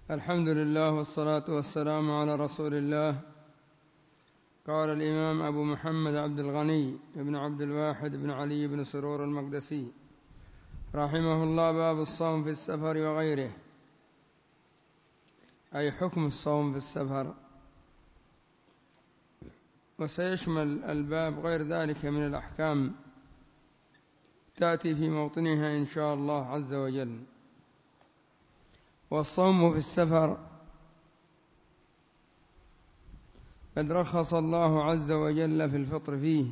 الحمد لله والصلاة والسلام على رسول الله. قال الإمام أبو محمد عبد الغني بن عبد الواحد بن علي بن سرور المقدسي رحمه الله: باب الصوم في السفر وغيره، أي حكم الصوم في السفر، وسيشمل الباب غير ذلك من الأحكام تأتي في موطنها إن شاء الله عز وجل. والصوم في السفر قد رخص الله عز وجل في الفطر فيه.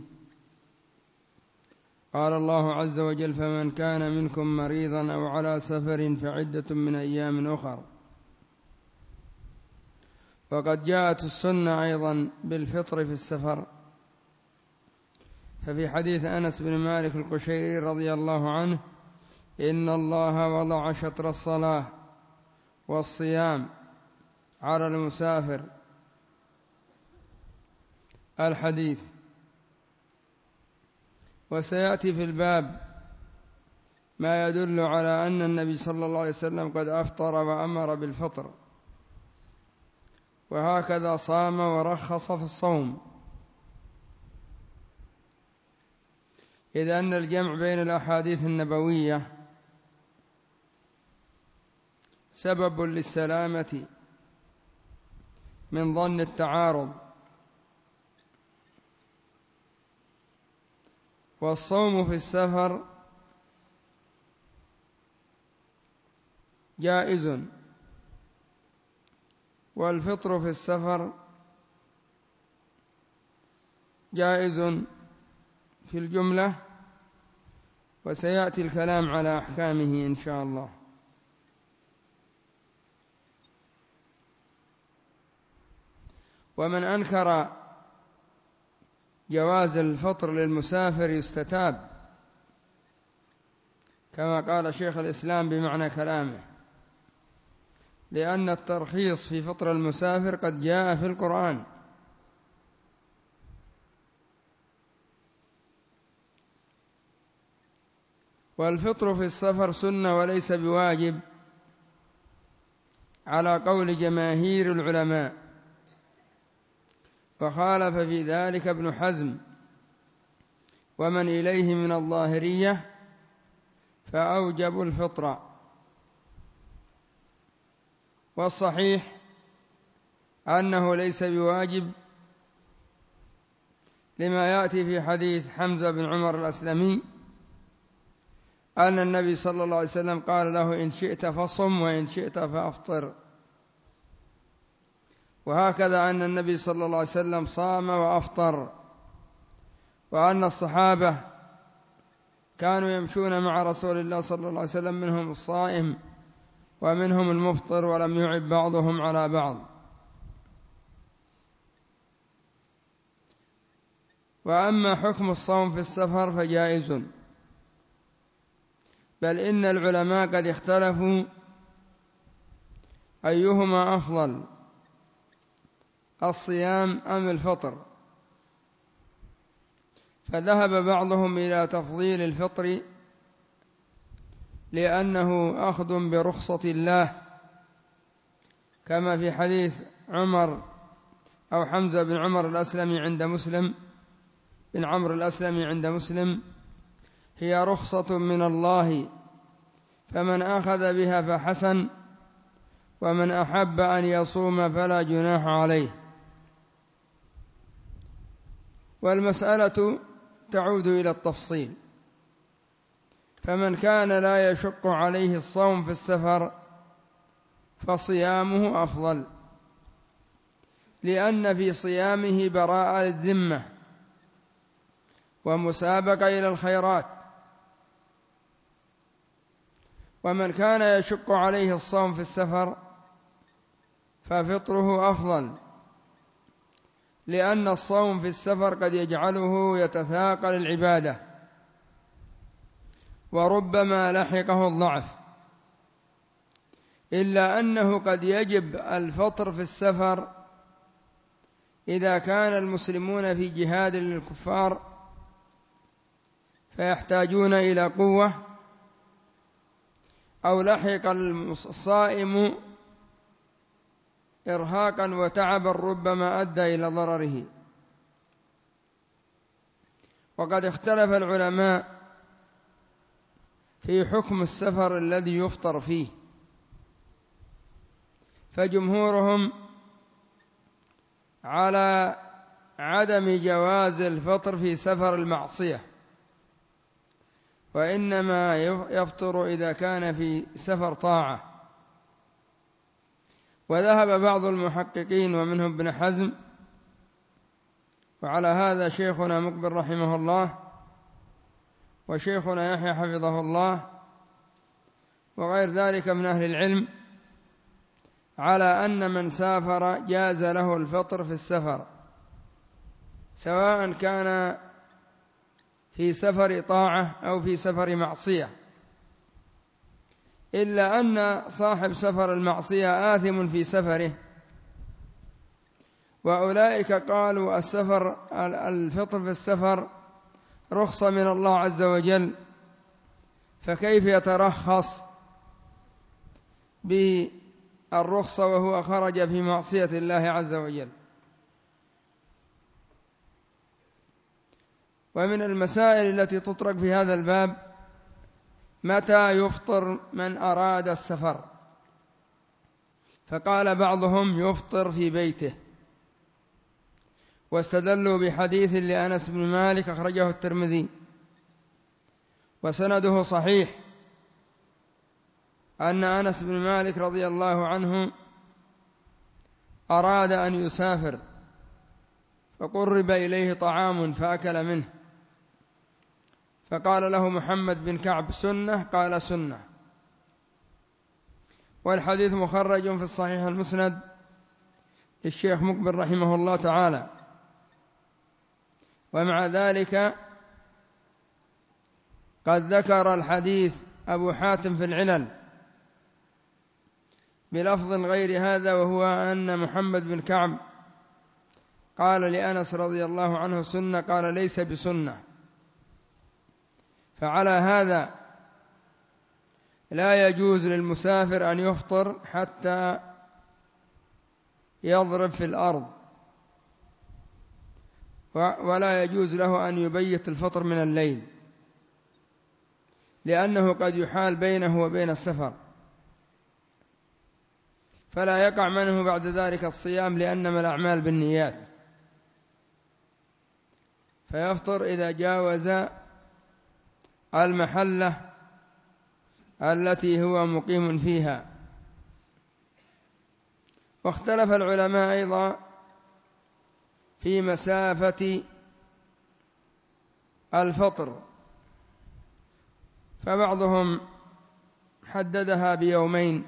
قال الله عز وجل: فمن كان منكم مريضا أو على سفر فعدة من أيام أخر. وقد جاءت السنة أيضا بالفطر في السفر، ففي حديث أنس بن مالك القشيري رضي الله عنه: إن الله وضع شطر الصلاة والصيام على المسافر، الحديث. وسيأتي في الباب ما يدل على أن النبي صلى الله عليه وسلم قد أفطر وأمر بالفطر، وهكذا صام ورخص في الصوم، إذ أن الجمع بين الأحاديث النبوية سبب للسلامة من ظن التعارض. والصوم في السفر جائز، والفطر في السفر جائز في الجملة، وسيأتي الكلام على أحكامه إن شاء الله. ومن أنكر جواز الفطر للمسافر يستتاب، كما قال شيخ الإسلام بمعنى كلامه، لأن الترخيص في فطر المسافر قد جاء في القرآن. والفطر في السفر سنة وليس بواجب على قول جماهير العلماء، وخالف في ذلك ابن حزم ومن إليه من الظاهرية، فأوجبوا الفطر. والصحيح أنه ليس بواجب، لما يأتي في حديث حمزة بن عمر الأسلمي أن النبي صلى الله عليه وسلم قال له: إن شئت فصم وإن شئت فأفطر. وهكذا أن النبي صلى الله عليه وسلم صام وأفطر، وأن الصحابة كانوا يمشون مع رسول الله صلى الله عليه وسلم، منهم الصائم ومنهم المفطر، ولم يعب بعضهم على بعض. وأما حكم الصوم في السفر فجائز، بل إن العلماء قد اختلفوا أيهما أفضل، الصيام أم الفطر، فذهب بعضهم إلى تفضيل الفطر لأنه أخذ برخصة الله، كما في حديث عمر أو حمزة بن عمر الأسلمي عند مسلم بن عمرو الأسلمي عند مسلم: هي رخصة من الله، فمن أخذ بها فحسن، ومن أحب أن يصوم فلا جناح عليه. والمسألة تعود إلى التفصيل، فمن كان لا يشق عليه الصوم في السفر فصيامه أفضل، لأن في صيامه براءة للذمة ومسابقة إلى الخيرات. ومن كان يشق عليه الصوم في السفر ففطره أفضل، لأن الصوم في السفر قد يجعله يتثاقل العبادة، وربما لحقه الضعف، إلا أنه قد يجب الفطر في السفر إذا كان المسلمون في جهاد للكفار فيحتاجون إلى قوة، أو لحق الصائم إرهاقا وتعبا ربما أدى إلى ضرره. وقد اختلف العلماء في حكم السفر الذي يفطر فيه، فجمهورهم على عدم جواز الفطر في سفر المعصية، وإنما يفطر إذا كان في سفر طاعة. وذهب بعض المحققين ومنهم ابن حزم، وعلى هذا شيخنا مقبل رحمه الله وشيخنا يحيى حفظه الله وغير ذلك من أهل العلم، على أن من سافر جاز له الفطر في السفر، سواء كان في سفر طاعة أو في سفر معصية، إلا أن صاحب سفر المعصية آثم في سفره، وأولئك قالوا الفطر في السفر رخصة من الله عز وجل، فكيف يترخص بالرخصة وهو خرج في معصية الله عز وجل؟ ومن المسائل التي تطرق في هذا الباب متى يفطر من أراد السفر؟ فقال بعضهم يفطر في بيته، واستدلوا بحديث لأنس بن مالك أخرجه الترمذي وسنده صحيح، أن أنس بن مالك رضي الله عنه أراد أن يسافر فقرب إليه طعام فأكل منه، فقال له محمد بن كعب سنة؟ قال سنة. والحديث مخرج في الصحيح المسند للشيخ مقبل رحمه الله تعالى. ومع ذلك قد ذكر الحديث أبو حاتم في العلل بلفظ غير هذا، وهو أن محمد بن كعب قال لأنس رضي الله عنه سنة، قال ليس بسنة. فعلى هذا لا يجوز للمسافر أن يفطر حتى يضرب في الأرض، ولا يجوز له أن يبيت الفطر من الليل، لأنه قد يحال بينه وبين السفر، فلا يقع منه بعد ذلك الصيام، لأنما الأعمال بالنيات، فيفطر إذا جاوز المحلة التي هو مقيم فيها. واختلف العلماء أيضا في مسافة الفطر، فبعضهم حددها بيومين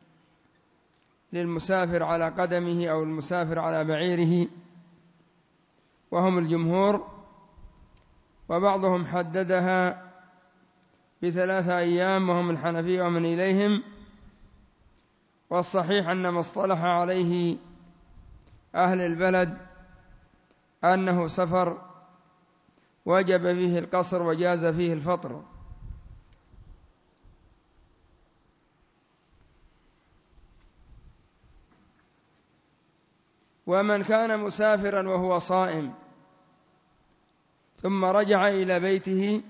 للمسافر على قدمه أو المسافر على بعيره، وهم الجمهور، وبعضهم حددها ب3 أيام وهم الحنفية ومن إليهم. والصحيح أن ما اصطلح عليه أهل البلد أنه سفر وجب فيه القصر وجاز فيه الفطر. ومن كان مسافرا وهو صائم ثم رجع إلى بيته،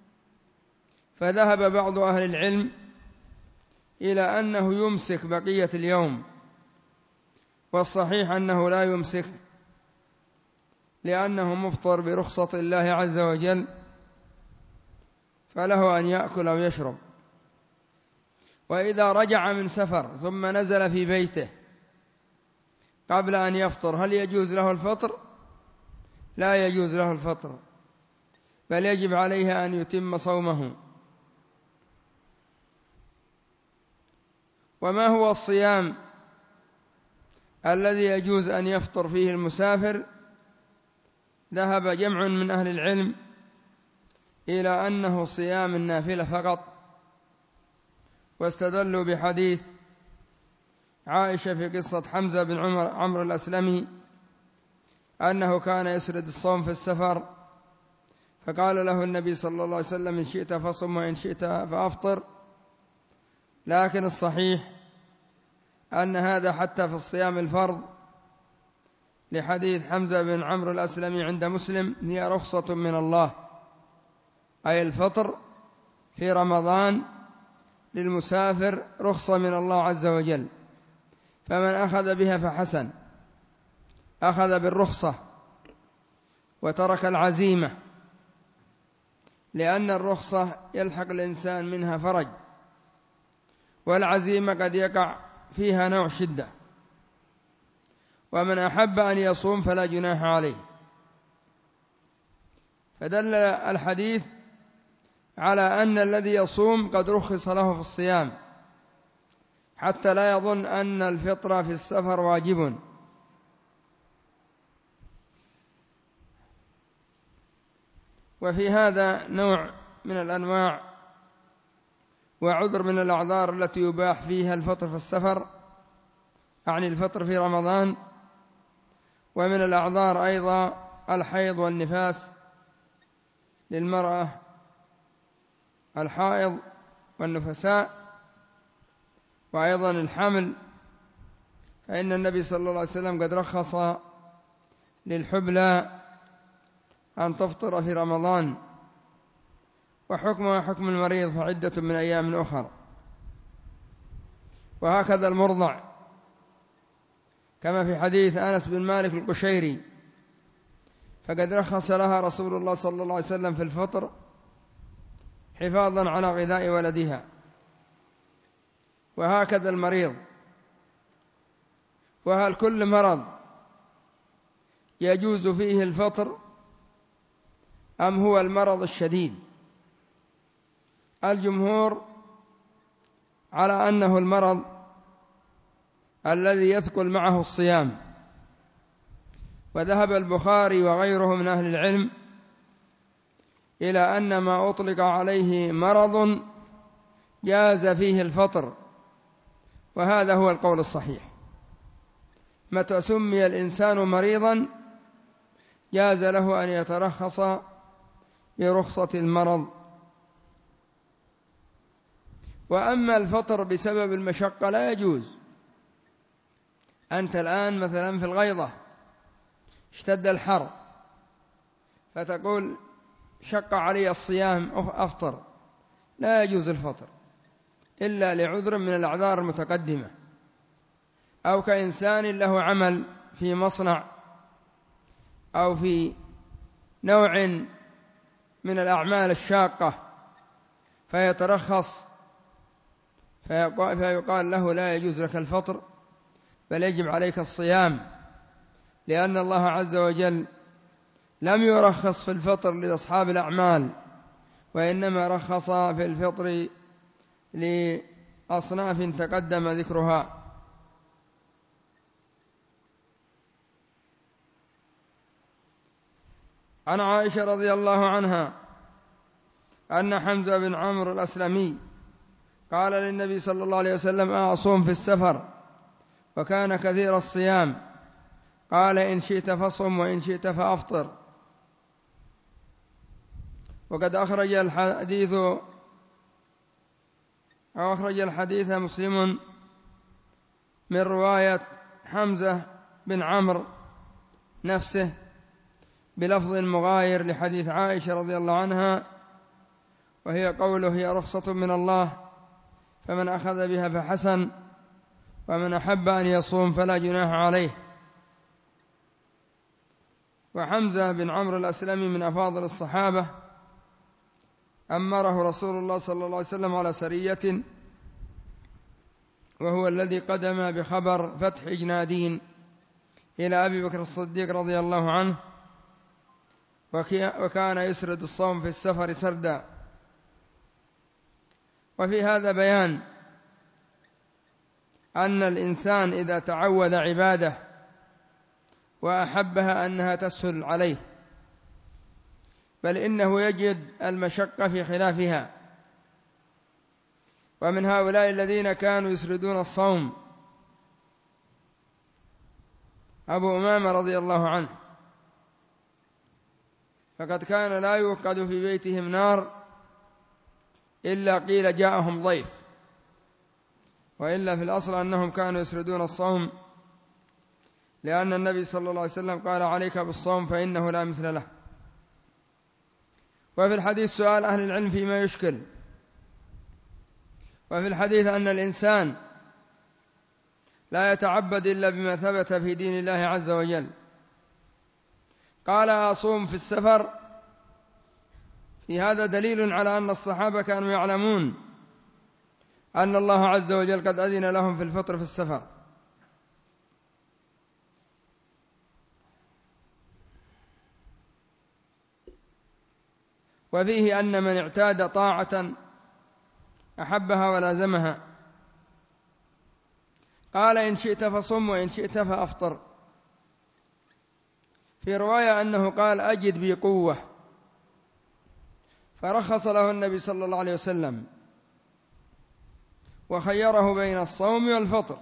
فذهب بعض أهل العلم إلى أنه يمسك بقية اليوم، والصحيح أنه لا يمسك، لأنه مفطر برخصة الله عز وجل، فله أن يأكل أو يشرب. وإذا رجع من سفر ثم نزل في بيته قبل أن يفطر، هل يجوز له الفطر؟ لا يجوز له الفطر، بل يجب عليه أن يتم صومه. وما هو الصيام الذي يجوز أن يفطر فيه المسافر؟ ذهب جمع من أهل العلم إلى أنه صيام النافلة فقط، واستدلوا بحديث عائشة في قصة حمزة بن عمرو الأسلمي أنه كان يسرد الصوم في السفر، فقال له النبي صلى الله عليه وسلم إن شئت فصم وإن شئت فأفطر. لكن الصحيح أن هذا حتى في الصيام الفرض لحديث حمزة بن عمرو الأسلمي عند مسلم: هي رخصة من الله، أي الفطر في رمضان للمسافر رخصة من الله عز وجل، فمن أخذ بها فحسن، أخذ بالرخصة وترك العزيمة، لأن الرخصة يلحق الإنسان منها فرج، والعزيمة قد يقع فيها نوع شدة. ومن أحب أن يصوم فلا جناح عليه. فدل الحديث على أن الذي يصوم قد رخص له في الصيام، حتى لا يظن أن الفطر في السفر واجب. وفي هذا نوع من الأنواع وعذر من الأعذار التي يباح فيها الفطر في السفر، أعني الفطر في رمضان. ومن الأعذار أيضا الحيض والنفاس للمرأة الحائض والنفساء، وأيضا الحمل، فإن النبي صلى الله عليه وسلم قد رخص للحبلى أن تفطر في رمضان، وحكمها حكم المريض فعدة من أيام أخر. وهكذا المرضع، كما في حديث أنس بن مالك القشيري، فقد رخص لها رسول الله صلى الله عليه وسلم في الفطر حفاظا على غذاء ولدها. وهكذا المريض. وهل كل مرض يجوز فيه الفطر أم هو المرض الشديد؟ الجمهور على أنه المرض الذي يثقل معه الصيام. وذهب البخاري وغيره من أهل العلم إلى أن ما أطلق عليه مرض جاز فيه الفطر، وهذا هو القول الصحيح. متى سمي الإنسان مريضا جاز له أن يترخص برخصة المرض. وأما الفطر بسبب المشقة لا يجوز. أنت الآن مثلا في الغيضة اشتد الحر، فتقول شق علي الصيام أفطر، لا يجوز الفطر إلا لعذر من الأعذار المتقدمة، أو كإنسان له عمل في مصنع أو في نوع من الأعمال الشاقة فيترخص، فيقال له لا يجوز لك الفطر بل يجب عليك الصيام، لأن الله عز وجل لم يرخص في الفطر لأصحاب الأعمال، وإنما رخص في الفطر لأصناف تقدم ذكرها. عن عائشة رضي الله عنها أن حمزة بن عمرو الأسلمي قال للنبي صلى الله عليه وسلم: أصوم في السفر؟ وكان كثير الصيام. قال: إن شئت فصم وإن شئت فأفطر. وقد أخرج الحديث مسلم من رواية حمزة بن عمرو نفسه بلفظ مغاير لحديث عائشة رضي الله عنها، وهي قوله: هي رخصة من الله، فمن أخذ بها فحسن، ومن أحب أن يصوم فلا جناح عليه. وحمزة بن عمرو الأسلمي من أفاضل الصحابة، أمره رسول الله صلى الله عليه وسلم على سرية، وهو الذي قدم بخبر فتح جنادين إلى أبي بكر الصديق رضي الله عنه، وكان يسرد الصوم في السفر سردا. وفي هذا بيان أن الإنسان إذا تعود عبادة وأحبها أنها تسهل عليه، بل إنه يجد المشقة في خلافها. ومن هؤلاء الذين كانوا يسردون الصوم أبو أمامة رضي الله عنه، فقد كان لا يوقد في بيتهم نار إلا قيل جاءهم ضيف، وإلا في الأصل أنهم كانوا يسردون الصوم، لأن النبي صلى الله عليه وسلم قال: عليك بالصوم فإنه لا مثل له. وفي الحديث سؤال أهل العلم فيما يشكل. وفي الحديث أن الإنسان لا يتعبد إلا بما ثبت في دين الله عز وجل. قال: أصوم في السفر. في هذا دليل على أن الصحابة كانوا يعلمون أن الله عز وجل قد أذن لهم في الفطر في السفر. وفيه أن من اعتاد طاعة أحبها ولازمها. قال: إن شئت فصم وإن شئت فأفطر. في رواية أنه قال: أجد بي قوة، فرخص له النبي صلى الله عليه وسلم وخيره بين الصوم والفطر: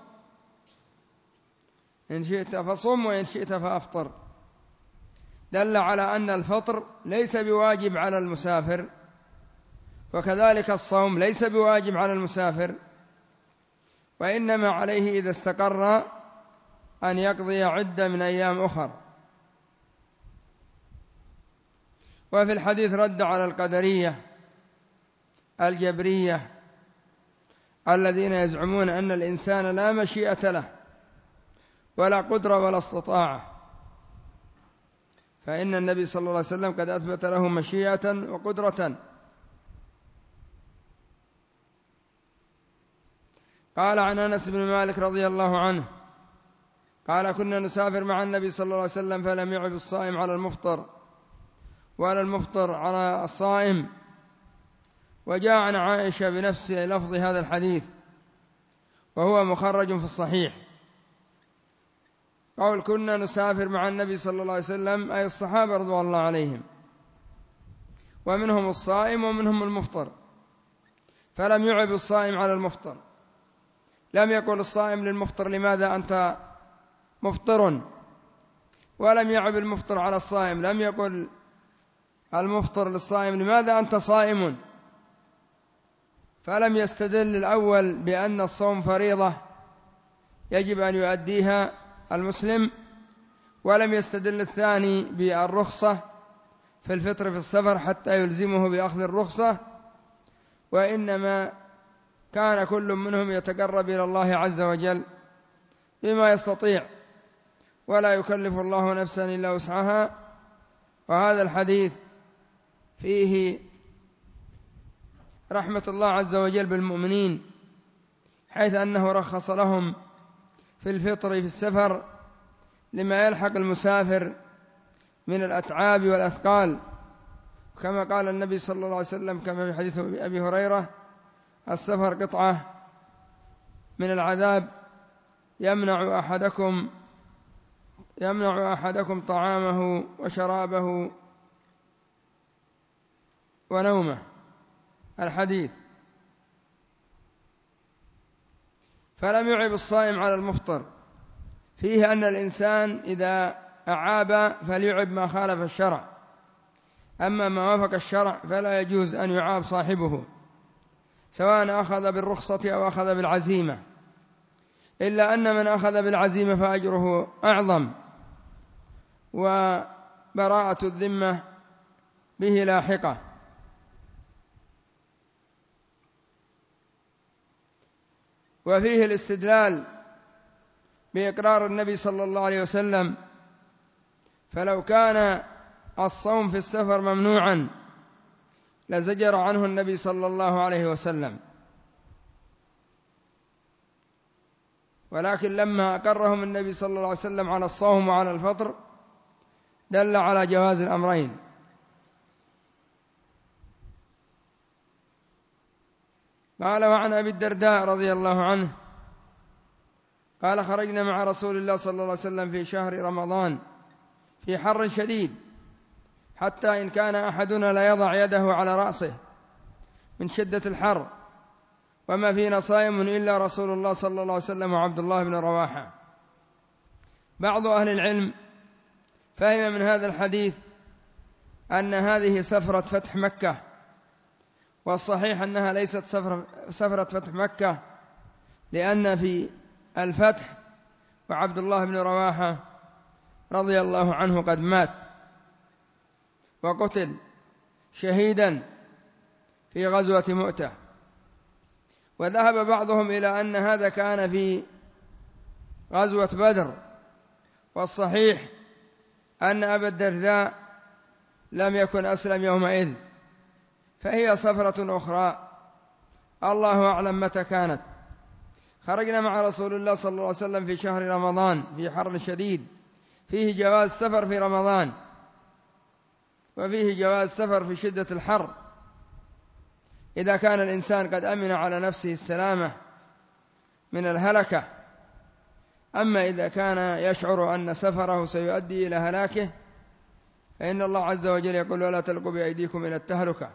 إن شئت فصم وإن شئت فأفطر. دل على أن الفطر ليس بواجب على المسافر، وكذلك الصوم ليس بواجب على المسافر، وإنما عليه إذا استقر أن يقضي عدة من أيام أخر. وفي الحديث رد على القدرية الجبرية الذين يزعمون أن الإنسان لا مشيئة له ولا قدرة ولا استطاعة، فإن النبي صلى الله عليه وسلم قد أثبت له مشيئة وقدرة. قال عن أنس بن مالك رضي الله عنه قال: كنا نسافر مع النبي صلى الله عليه وسلم فلم يعب الصائم على المفطر ولا المفطر على الصائم. وجاء عن عائشة بنفس لفظ هذا الحديث، وهو مخرج في الصحيح. قول كنا نسافر مع النبي صلى الله عليه وسلم أي الصحابة رضوان الله عليهم، ومنهم الصائم ومنهم المفطر، فلم يعب الصائم على المفطر. لم يقل الصائم للمفطر: لماذا أنت مفطر؟ ولم يعب المفطر على الصائم، لم يقل المفطر للصائم: لماذا أنت صائم؟ فلم يستدل الأول بأن الصوم فريضة يجب أن يؤديها المسلم، ولم يستدل الثاني بالرخصة في الفطر في السفر حتى يلزمه بأخذ الرخصة، وإنما كان كل منهم يتقرب إلى الله عز وجل بما يستطيع، ولا يكلف الله نفسا إلا وسعها. وهذا الحديث فيه رحمة الله عز وجل بالمؤمنين، حيث أنه رخص لهم في الفطر في السفر لما يلحق المسافر من الأتعاب والأثقال، كما قال النبي صلى الله عليه وسلم كما في حديث أبي هريرة: السفر قطعة من العذاب يمنع أحدكم طعامه وشرابه ونومه. الحديث. فلم يعب الصائم على المفطر. فيه أن الإنسان إذا أعاب فليعب ما خالف الشرع، أما ما وافق الشرع فلا يجوز أن يعاب صاحبه، سواء أخذ بالرخصة أو أخذ بالعزيمة، إلا أن من أخذ بالعزيمة فأجره أعظم، وبراءة الذمة به لاحقة. وفيه الاستدلال بإقرار النبي صلى الله عليه وسلم، فلو كان الصوم في السفر ممنوعا لزجر عنه النبي صلى الله عليه وسلم، ولكن لما أقرهم النبي صلى الله عليه وسلم على الصوم وعلى الفطر دل على جواز الأمرين. قال: وعن أبي الدرداء رضي الله عنه قال: خرجنا مع رسول الله صلى الله عليه وسلم في شهر رمضان في حر شديد، حتى إن كان أحدنا لا يضع يده على رأسه من شدة الحر، وما فينا صائم إلا رسول الله صلى الله عليه وسلم وعبد الله بن رواحة. بعض أهل العلم فهم من هذا الحديث أن هذه سفرة فتح مكة، والصحيح أنها ليست سفرة فتح مكة، لأن في الفتح وعبد الله بن رواحة رضي الله عنه قد مات وقتل شهيدا في غزوة مؤتة. وذهب بعضهم إلى أن هذا كان في غزوة بدر، والصحيح أن أبا الدرداء لم يكن أسلم يومئذ، فهي سفرة أخرى الله أعلم متى كانت. خرجنا مع رسول الله صلى الله عليه وسلم في شهر رمضان في حر شديد، فيه جواز السفر في رمضان، وفيه جواز السفر في شدة الحر إذا كان الإنسان قد أمن على نفسه السلامة من الهلكة. أما إذا كان يشعر أن سفره سيؤدي إلى هلاكه فإن الله عز وجل يقول: ولا تلقوا بأيديكم إلى التهلكة.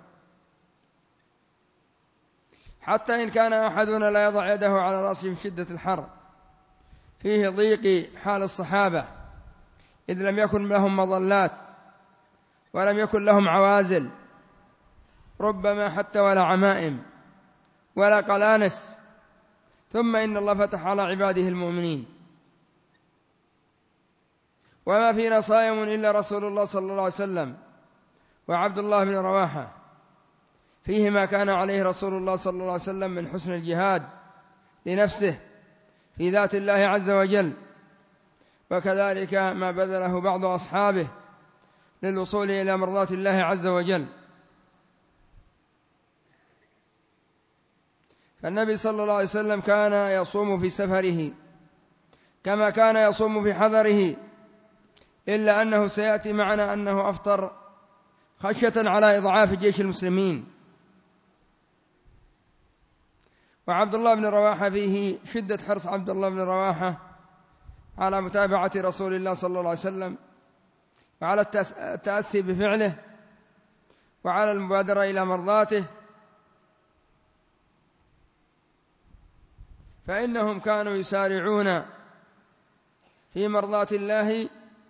حتى إن كان أحدنا لا يضع يده على رأسه من شدة الحر، فيه ضيق حال الصحابة، إذ لم يكن لهم مظلات ولم يكن لهم عوازل، ربما حتى ولا عمائم ولا قلانس، ثم إن الله فتح على عباده المؤمنين. وما فينا صائم إلا رسول الله صلى الله عليه وسلم وعبد الله بن رواحة، فيه ما كان عليه رسول الله صلى الله عليه وسلم من حسن الجهاد لنفسه في ذات الله عز وجل، وكذلك ما بذله بعض أصحابه للوصول إلى مرضاة الله عز وجل. فالنبي صلى الله عليه وسلم كان يصوم في سفره كما كان يصوم في حضره، إلا أنه سيأتي معنا أنه أفطر خشية على إضعاف جيش المسلمين. وعبد الله بن رواحة فيه شدة حرص عبد الله بن رواحة على متابعة رسول الله صلى الله عليه وسلم، وعلى التأسي بفعله، وعلى المبادرة إلى مرضاته، فإنهم كانوا يسارعون في مرضاة الله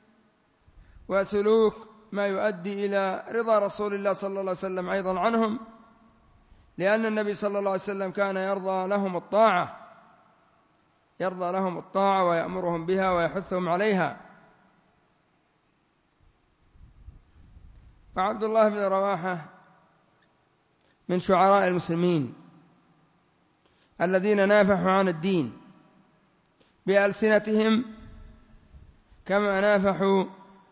وسلوك ما يؤدي إلى رضا رسول الله صلى الله عليه وسلم أيضا عنهم، لأن النبي صلى الله عليه وسلم كان يرضى لهم الطاعة ويأمرهم بها ويحثهم عليها. وعبد الله بن رواحة من شعراء المسلمين الذين نافحوا عن الدين بألسنتهم كما نافحوا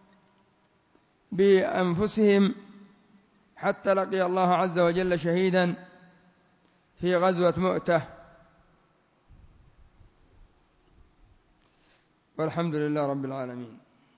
بأنفسهم، حتى لقي الله عز وجل شهيدا في غزوة مؤتة. والحمد لله رب العالمين.